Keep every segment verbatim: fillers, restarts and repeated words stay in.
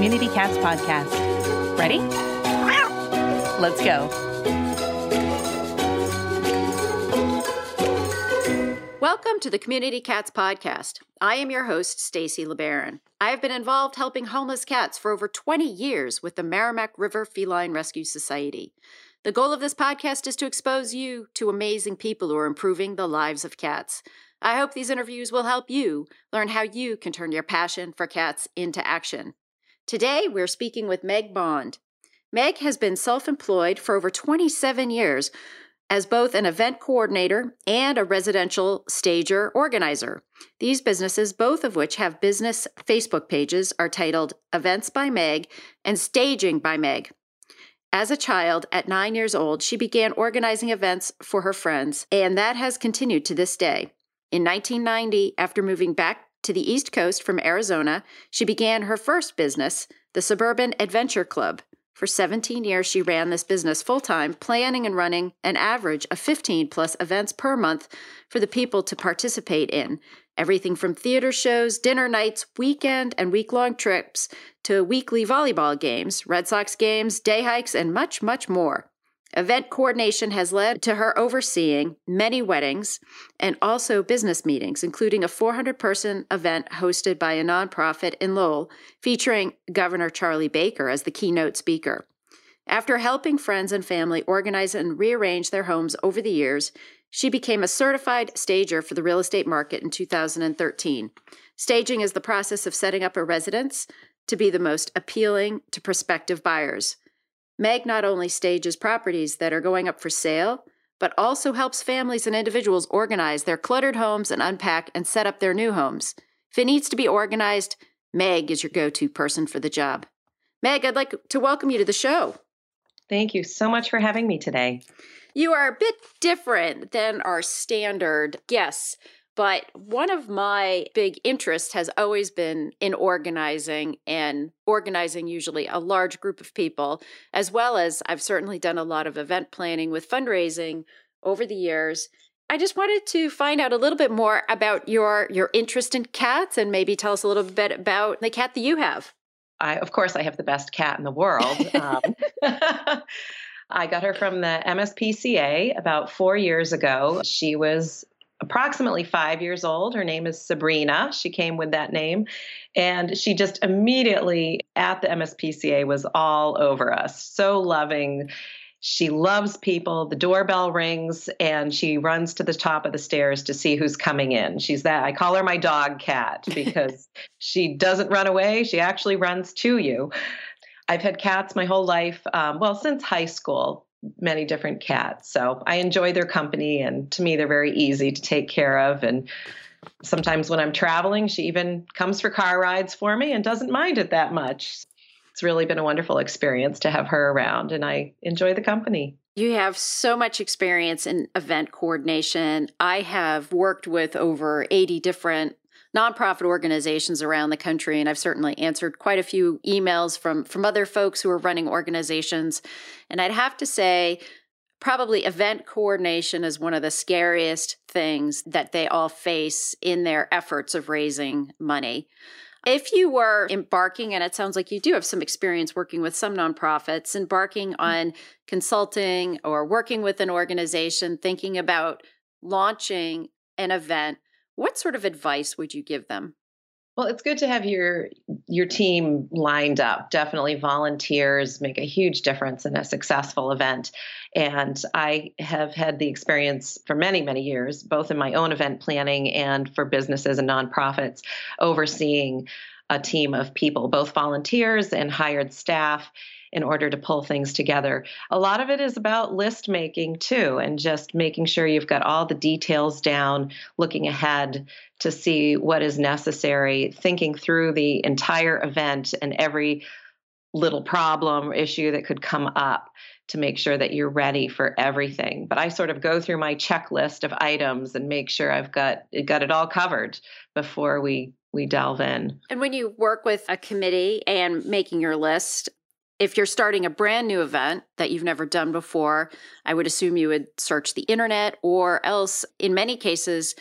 Community Cats podcast. Ready? Let's go. Welcome to the Community Cats podcast. I am your host, Stacy LeBaron. I have been involved helping homeless cats for over twenty years with the Merrimack River Feline Rescue Society. The goal of this podcast is to expose you to amazing people who are improving the lives of cats. I hope these interviews will help you learn how you can turn your passion for cats into action. Today, we're speaking with Meg Bond. Meg has been self-employed for over twenty-seven years as both an event coordinator and a residential stager organizer. These businesses, both of which have business Facebook pages, are titled Events by Meg and Staging by Meg. As a child, at nine years old, she began organizing events for her friends, and that has continued to this day. In nineteen ninety, after moving back to the East Coast from Arizona, she began her first business, the Suburban Adventure Club. For seventeen years, she ran this business full-time, planning and running an average of fifteen plus events per month for the people to participate in. Everything from theater shows, dinner nights, weekend and week-long trips, to weekly volleyball games, Red Sox games, day hikes, and much, much more. Event coordination has led to her overseeing many weddings and also business meetings, including a four hundred person event hosted by a nonprofit in Lowell, featuring Governor Charlie Baker as the keynote speaker. After helping friends and family organize and rearrange their homes over the years, she became a certified stager for the real estate market in two thousand thirteen. Staging is the process of setting up a residence to be the most appealing to prospective buyers. Meg not only stages properties that are going up for sale, but also helps families and individuals organize their cluttered homes and unpack and set up their new homes. If it needs to be organized, Meg is your go-to person for the job. Meg, I'd like to welcome you to the show. Thank you so much for having me today. You are a bit different than our standard guests, but one of my big interests has always been in organizing and organizing usually a large group of people, as well as I've certainly done a lot of event planning with fundraising over the years. I just wanted to find out a little bit more about your, your interest in cats and maybe tell us a little bit about the cat that you have. I, of course, I have the best cat in the world. um, I got her from the M S P C A about four years ago. She was approximately five years old. Her name is Sabrina. She came with that name. And she just immediately at the M S P C A was all over us. So loving. She loves people. The doorbell rings and she runs to the top of the stairs to see who's coming in. She's that. I call her my dog cat because she doesn't run away. She actually runs to you. I've had cats my whole life. Um, well, since high school. Many different cats. So I enjoy their company, and to me, they're very easy to take care of. And sometimes when I'm traveling, she even comes for car rides for me and doesn't mind it that much. It's really been a wonderful experience to have her around, and I enjoy the company. You have so much experience in event coordination. I have worked with over eighty different nonprofit organizations around the country, and I've certainly answered quite a few emails from, from other folks who are running organizations. And I'd have to say, probably event coordination is one of the scariest things that they all face in their efforts of raising money. If you were embarking, and it sounds like you do have some experience working with some nonprofits, embarking on consulting or working with an organization, thinking about launching an event, what sort of advice would you give them? Well, it's good to have your your team lined up. Definitely volunteers make a huge difference in a successful event. And I have had the experience for many, many years, both in my own event planning and for businesses and nonprofits, overseeing a team of people, both volunteers and hired staff, in order to pull things together. A lot of it is about list making too, and just making sure you've got all the details down, looking ahead to see what is necessary, thinking through the entire event and every little problem or issue that could come up to make sure that you're ready for everything. But I sort of go through my checklist of items and make sure I've got got it all covered before we we delve in. And when you work with a committee and making your list, if you're starting a brand new event that you've never done before, I would assume you would search the internet, or else in many cases,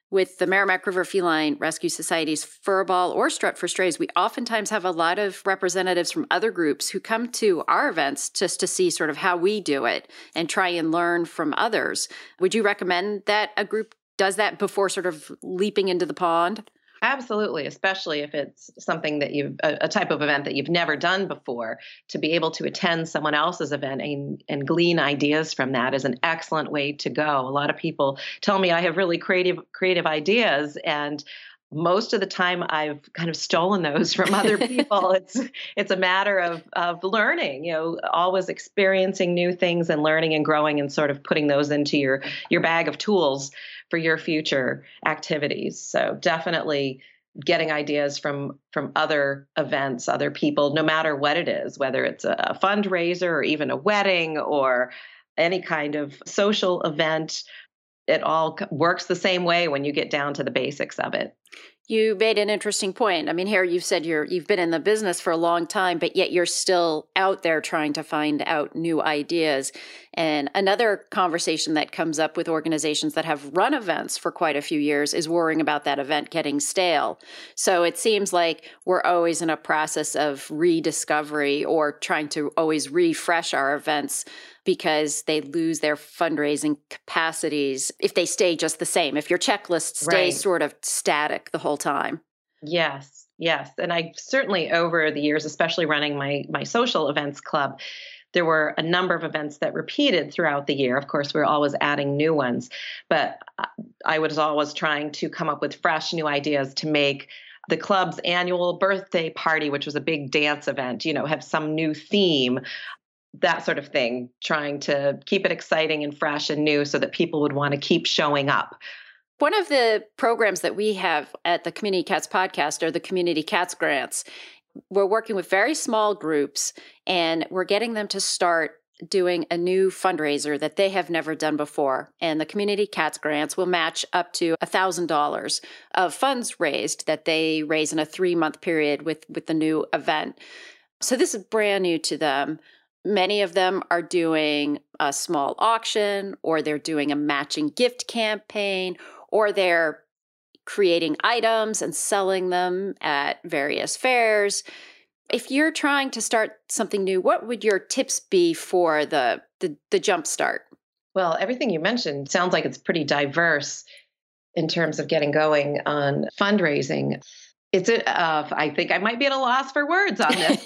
with the Merrimack River Feline Rescue Society's Furball or Strut for Strays, we oftentimes have a lot of representatives from other groups who come to our events just to see sort of how we do it and try and learn from others. Would you recommend that a group does that before sort of leaping into the pond? Absolutely, especially if it's something that you've, a, a type of event that you've never done before. To be able to attend someone else's event and, and glean ideas from that is an excellent way to go. A lot of people tell me I have really creative, creative ideas, and most of the time I've kind of stolen those from other people. it's it's a matter of of learning, you know, always experiencing new things and learning and growing and sort of putting those into your your bag of tools for your future activities. So definitely getting ideas from from other events, other people, no matter what it is, whether it's a fundraiser or even a wedding or any kind of social event. It all works the same way when you get down to the basics of it. You made an interesting point. I mean, here you've said you're, you've been in the business for a long time, but yet you're still out there trying to find out new ideas. And another conversation that comes up with organizations that have run events for quite a few years is worrying about that event getting stale. So it seems like we're always in a process of rediscovery or trying to always refresh our events because they lose their fundraising capacities if they stay just the same, if your checklist stays right. sort of static the whole time. Yes, yes. And I certainly over the years, especially running my my social events club, there were a number of events that repeated throughout the year. Of course, we we're always adding new ones, but I was always trying to come up with fresh new ideas to make the club's annual birthday party, which was a big dance event, you know, have some new theme. That sort of thing, trying to keep it exciting and fresh and new so that people would want to keep showing up. One of the programs that we have at the Community Cats Podcast are the Community Cats Grants. We're working with very small groups, and we're getting them to start doing a new fundraiser that they have never done before. And the Community Cats Grants will match up to one thousand dollars of funds raised that they raise in a three-month period with, with the new event. So this is brand new to them. Many of them are doing a small auction, or they're doing a matching gift campaign, or they're creating items and selling them at various fairs. If you're trying to start something new, what would your tips be for the, the, the jump start? Well, everything you mentioned sounds like it's pretty diverse in terms of getting going on fundraising. It's a, uh, I think I might be at a loss for words on this.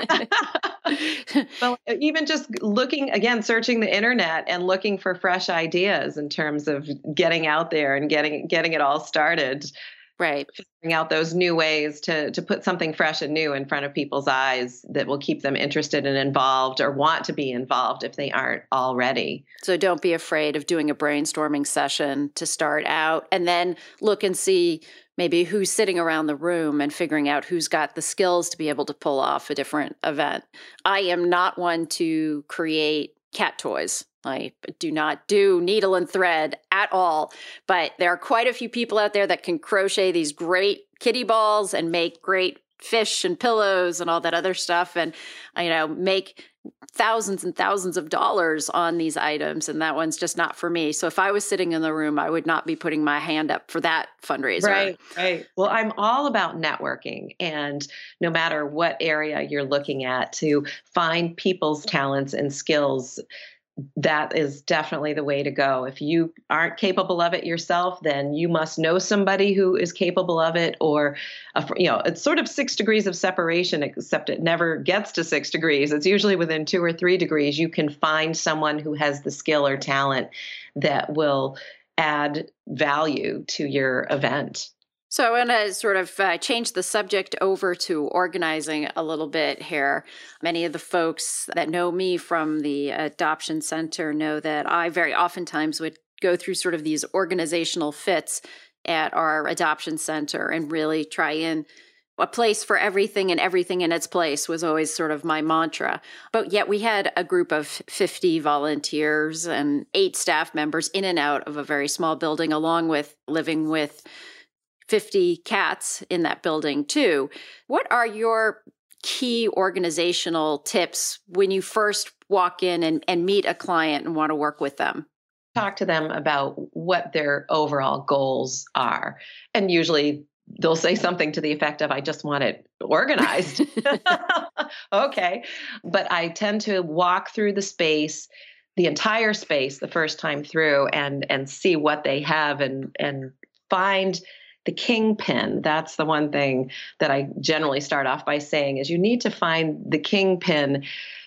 Well, even just looking, again, searching the internet and looking for fresh ideas in terms of getting out there and getting getting it all started. Right. Figuring out those new ways to to put something fresh and new in front of people's eyes that will keep them interested and involved or want to be involved if they aren't already. So don't be afraid of doing a brainstorming session to start out, and then look and see maybe who's sitting around the room and figuring out who's got the skills to be able to pull off a different event. I am not one to create cat toys. I do not do needle and thread at all, but there are quite a few people out there that can crochet these great kitty balls and make great fish and pillows and all that other stuff, and you know, make thousands and thousands of dollars on these items, and that one's just not for me. So if I was sitting in the room, I would not be putting my hand up for that fundraiser. Right, right. Well, I'm all about networking, and no matter what area you're looking at, to find people's talents and skills. That is definitely the way to go. If you aren't capable of it yourself, then you must know somebody who is capable of it, or, a, you know, it's sort of six degrees of separation, except it never gets to six degrees. It's usually within two or three degrees. You can find someone who has the skill or talent that will add value to your event. So I want to sort of uh, change the subject over to organizing a little bit here. Many of the folks that know me from the Adoption Center know that I very oftentimes would go through sort of these organizational fits at our Adoption Center and really try and a place for everything, and everything in its place was always sort of my mantra. But yet we had a group of fifty volunteers and eight staff members in and out of a very small building, along with living with fifty cats in that building too. What are your key organizational tips when you first walk in and, and meet a client and want to work with them? talk to them about what their overall goals are. And usually they'll say something to the effect of, I just want it organized. Okay. But I tend to walk through the space, the entire space the first time through and, and see what they have and, and find the kingpin. That's the one thing that I generally start off by saying is you need to find the kingpin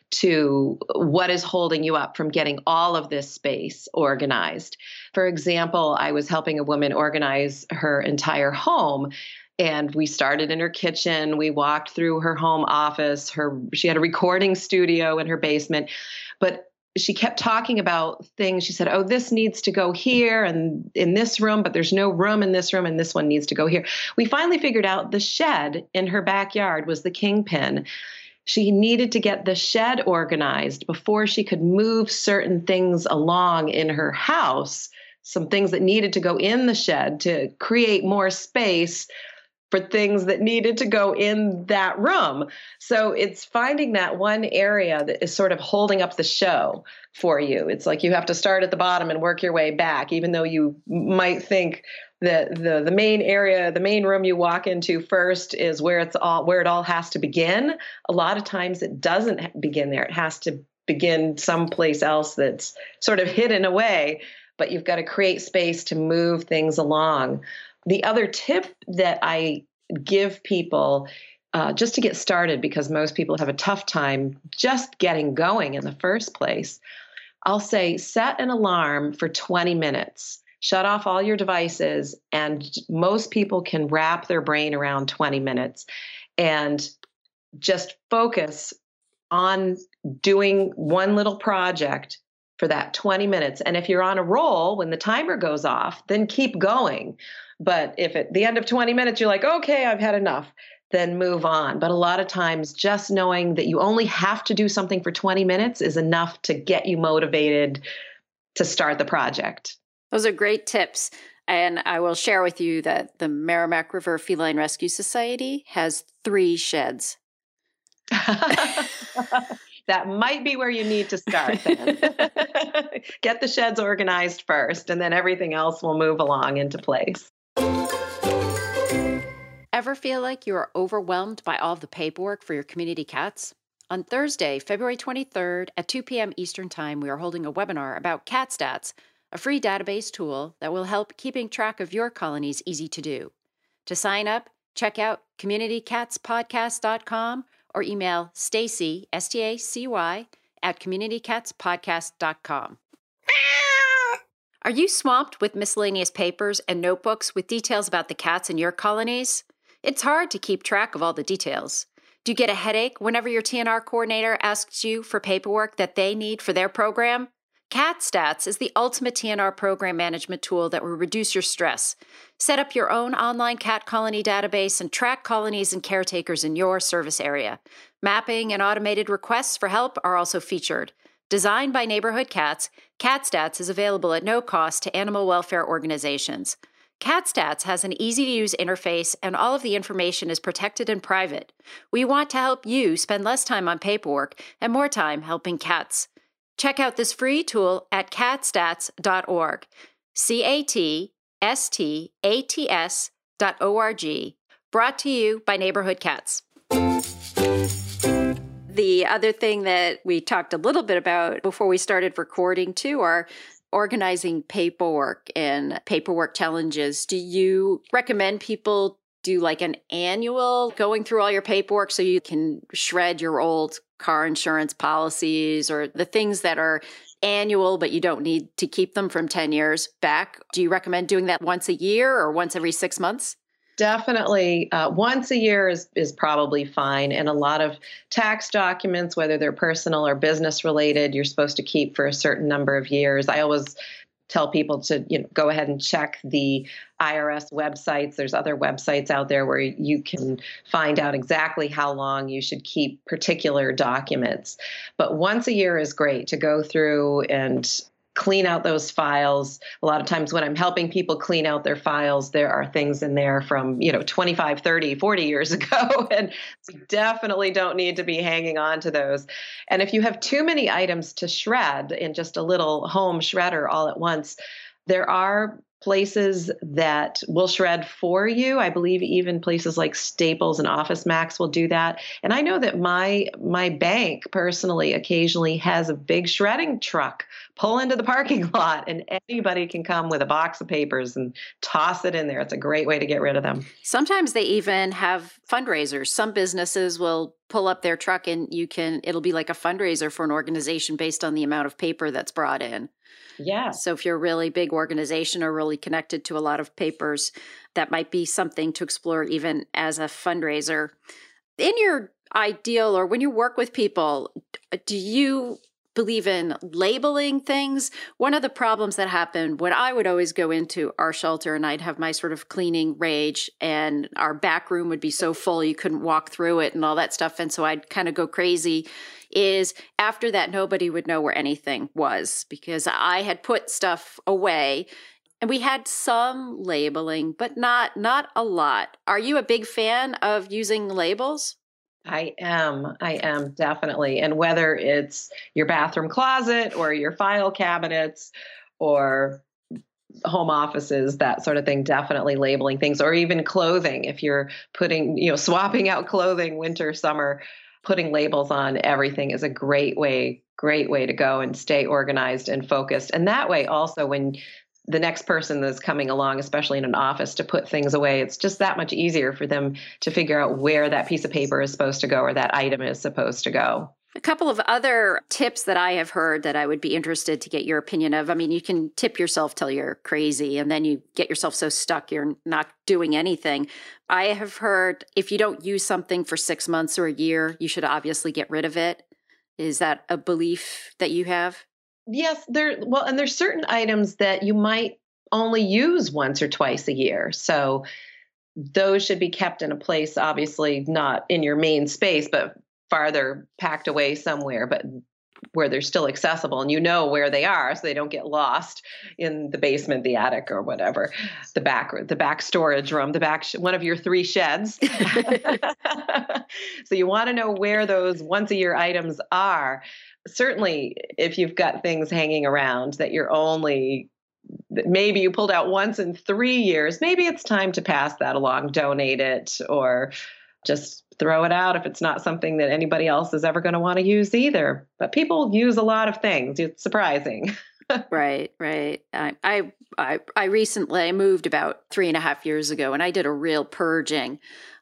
to what is holding you up from getting all of this space organized. For example, I was helping a woman organize her entire home. And we started in her kitchen. We walked through her home office. Her she had a recording studio in her basement. But she kept talking about things. She said, oh, this needs to go here and in this room, but there's no room in this room, and this one needs to go here. We finally figured out the shed in her backyard was the kingpin. She needed to get the shed organized before she could move certain things along in her house, some things that needed to go in the shed to create more space for things that needed to go in that room. So it's finding that one area that is sort of holding up the show for you. It's like you have to start at the bottom and work your way back, even though you might think that the the main area, the main room you walk into first is where it's all where it all has to begin. A lot of times it doesn't begin there. It has to begin someplace else that's sort of hidden away, but you've got to create space to move things along. The other tip that I give people uh, just to get started, because most people have a tough time just getting going in the first place, I'll say set an alarm for twenty minutes. Shut off all your devices, and most people can wrap their brain around twenty minutes and just focus on doing one little project for that twenty minutes. And if you're on a roll, when the timer goes off, then keep going. But if at the end of twenty minutes, you're like, okay, I've had enough, then move on. But a lot of times just knowing that you only have to do something for twenty minutes is enough to get you motivated to start the project. Those are great tips. And I will share with you that the Merrimack River Feline Rescue Society has three sheds. That might be where you need to start then. Get the sheds organized first, and then everything else will move along into place. Ever feel like you are overwhelmed by all of the paperwork for your community cats? On Thursday, February twenty-third at two p.m. Eastern Time, we are holding a webinar about CatStats, a free database tool that will help keeping track of your colonies easy to do. To sign up, check out community cats podcast dot com or email Stacy, S T A C Y, at community cats podcast dot com. Are you swamped with miscellaneous papers and notebooks with details about the cats in your colonies? It's hard to keep track of all the details. Do you get a headache whenever your T N R coordinator asks you for paperwork that they need for their program? CatStats is the ultimate T N R program management tool that will reduce your stress. Set up your own online cat colony database and track colonies and caretakers in your service area. Mapping and automated requests for help are also featured. Designed by Neighborhood Cats, CatStats is available at no cost to animal welfare organizations. CatStats has an easy-to-use interface, and all of the information is protected and private. We want to help you spend less time on paperwork and more time helping cats. Check out this free tool at catstats dot org, C A T S T A T S dot O R G, brought to you by Neighborhood Cats. The other thing that we talked a little bit about before we started recording too are organizing paperwork and paperwork challenges. Do you recommend people do like an annual going through all your paperwork so you can shred your old car insurance policies or the things that are annual, but you don't need to keep them from ten years back? Do you recommend doing that once a year or once every six months? Definitely. Uh, once a year is, is probably fine. And a lot of tax documents, whether they're personal or business related, you're supposed to keep for a certain number of years. I always tell people to you know, go ahead and check the I R S websites. There's other websites out there where you can find out exactly how long you should keep particular documents. But once a year is great to go through and clean out those files. A lot of times when I'm helping people clean out their files, there are things in there from, you know, twenty-five, thirty, forty years ago. And we definitely don't need to be hanging on to those. And if you have too many items to shred in just a little home shredder all at once, there are places that will shred for you. I believe even places like Staples and Office Max will do that. And I know that my my bank personally occasionally has a big shredding truck pull into the parking lot, and anybody can come with a box of papers and toss it in there. It's a great way to get rid of them. Sometimes they even have fundraisers. Some businesses will pull up their truck and you can, it'll be like a fundraiser for an organization based on the amount of paper that's brought in. Yeah. So if you're a really big organization or really connected to a lot of papers, that might be something to explore even as a fundraiser. In your ideal, or when you work with people, do you believe in labeling things? One of the problems that happened when I would always go into our shelter and I'd have my sort of cleaning rage, and our back room would be so full you couldn't walk through it and all that stuff. And so I'd kind of go crazy, is after that, nobody would know where anything was because I had put stuff away. And we had some labeling, but not not a lot. Are you a big fan of using labels? I am. I am definitely. And whether it's your bathroom closet or your file cabinets or home offices, that sort of thing, definitely labeling things, or even clothing. If you're putting, you know, swapping out clothing, winter, summer, putting labels on everything is a great way, great way to go and stay organized and focused. And that way also when the next person that's coming along, especially in an office, to put things away, it's just that much easier for them to figure out where that piece of paper is supposed to go or that item is supposed to go. A couple of other tips that I have heard that I would be interested to get your opinion of. I mean, you can tip yourself till you're crazy and then you get yourself so stuck you're not doing anything. I have heard if you don't use something for six months or a year, you should obviously get rid of it. Is that a belief that you have? Yes, there. Well, and there's certain items that you might only use once or twice a year. So those should be kept in a place, obviously not in your main space, but farther packed away somewhere, but where they're still accessible and you know where they are so they don't get lost in the basement, the attic, or whatever, the back, the back storage room, the back, sh- one of your three sheds. So you want to know where those once a year items are. Certainly, if you've got things hanging around that you're only, that maybe you pulled out once in three years, maybe it's time to pass that along, donate it, or just throw it out if it's not something that anybody else is ever going to want to use either. But people use a lot of things. It's surprising. Right, right. I, I, I, I recently I moved about three and a half years ago, and I did a real purging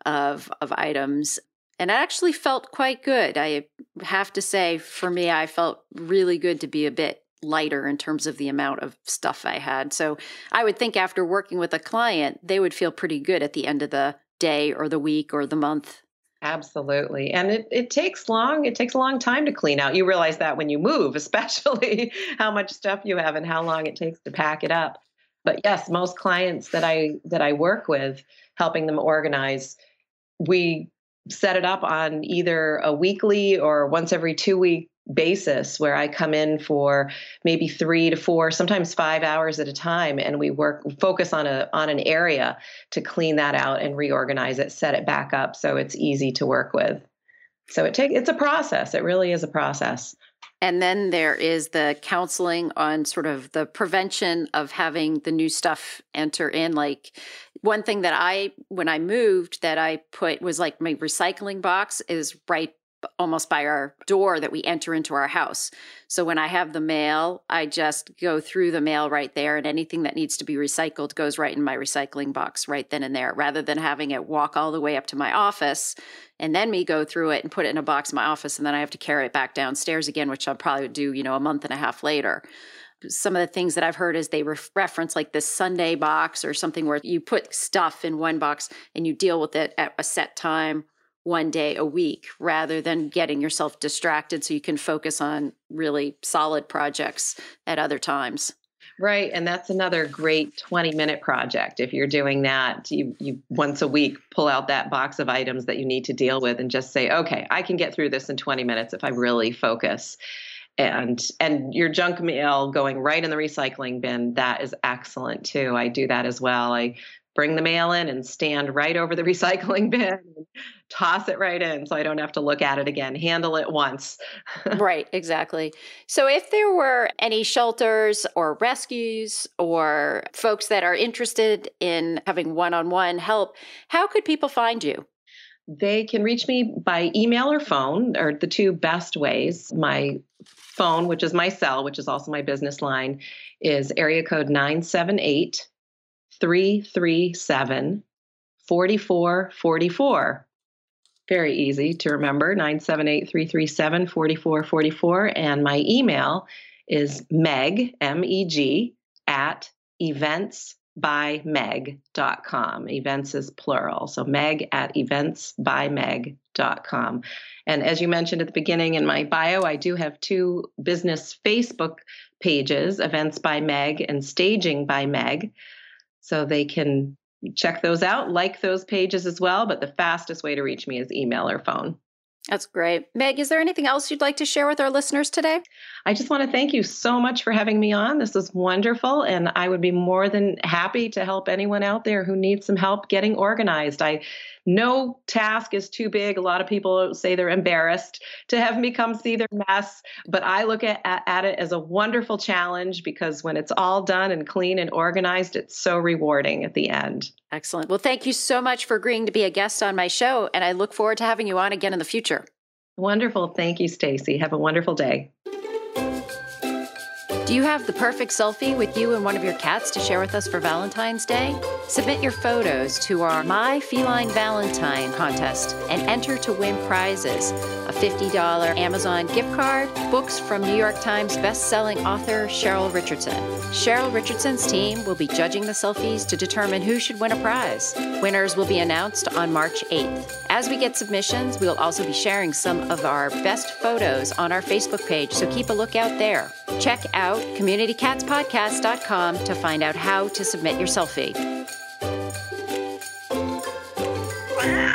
of of items. And it actually felt quite good. I have to say, for me, I felt really good to be a bit lighter in terms of the amount of stuff I had. So I would think after working with a client, they would feel pretty good at the end of the day or the week or the month. Absolutely. And it, it takes long, it takes a long time to clean out. You realize that when you move, especially how much stuff you have and how long it takes to pack it up. But yes, most clients that I that I work with, helping them organize, we set it up on either a weekly or once every two week basis where I come in for maybe three to four, sometimes five hours at a time. And we work, focus on a, on an area to clean that out and reorganize it, set it back up so it's easy to work with. So it take, it's a process. It really is a process. And then there is the counseling on sort of the prevention of having the new stuff enter in. Like one thing that I, when I moved, that I put was like my recycling box is right almost by our door that we enter into our house. So when I have the mail, I just go through the mail right there, and anything that needs to be recycled goes right in my recycling box right then and there, rather than having it walk all the way up to my office and then me go through it and put it in a box in my office, and then I have to carry it back downstairs again, which I'll probably do, you know, a month and a half later. Some of the things that I've heard is they re- reference like this Sunday box or something where you put stuff in one box and you deal with it at a set time, one day a week, rather than getting yourself distracted so you can focus on really solid projects at other times. Right. And that's another great twenty minute project. If you're doing that, you, you once a week pull out that box of items that you need to deal with and just say, okay, I can get through this in twenty minutes if I really focus. And and your junk mail going right in the recycling bin, that is excellent too. I do that as well. I bring the mail in and stand right over the recycling bin and toss it right in so I don't have to look at it again. Handle it once. Right, exactly. So if there were any shelters or rescues or folks that are interested in having one-on-one help, how could people find you? They can reach me by email or phone, are the two best ways. My phone, which is my cell, which is also my business line, is area code nine seven eight, three three seven, four four four four. Very easy to remember, nine seven eight, three three seven, four four four four. And my email is Meg, M E G, at events by meg dot com. Events is plural. So Meg at events by meg dot com. And as you mentioned at the beginning in my bio, I do have two business Facebook pages, Events by Meg and Staging by Meg. So they can check those out, like those pages as well. But the fastest way to reach me is email or phone. That's great. Meg, is there anything else you'd like to share with our listeners today? I just want to thank you so much for having me on. This was wonderful, and I would be more than happy to help anyone out there who needs some help getting organized. I no task is too big. A lot of people say they're embarrassed to have me come see their mess, but I look at, at, at it as a wonderful challenge because when it's all done and clean and organized, it's so rewarding at the end. Excellent. Well, thank you so much for agreeing to be a guest on my show, and I look forward to having you on again in the future. Wonderful. Thank you, Stacy. Have a wonderful day. Do you have the perfect selfie with you and one of your cats to share with us for Valentine's Day? Submit your photos to our My Feline Valentine contest and enter to win prizes: a fifty dollars Amazon gift card, books from New York Times best-selling author Cheryl Richardson. Cheryl Richardson's team will be judging the selfies to determine who should win a prize. Winners will be announced on March eighth. As we get submissions, we will also be sharing some of our best photos on our Facebook page, so keep a lookout there. Check out community cats podcast dot com to find out how to submit your selfie.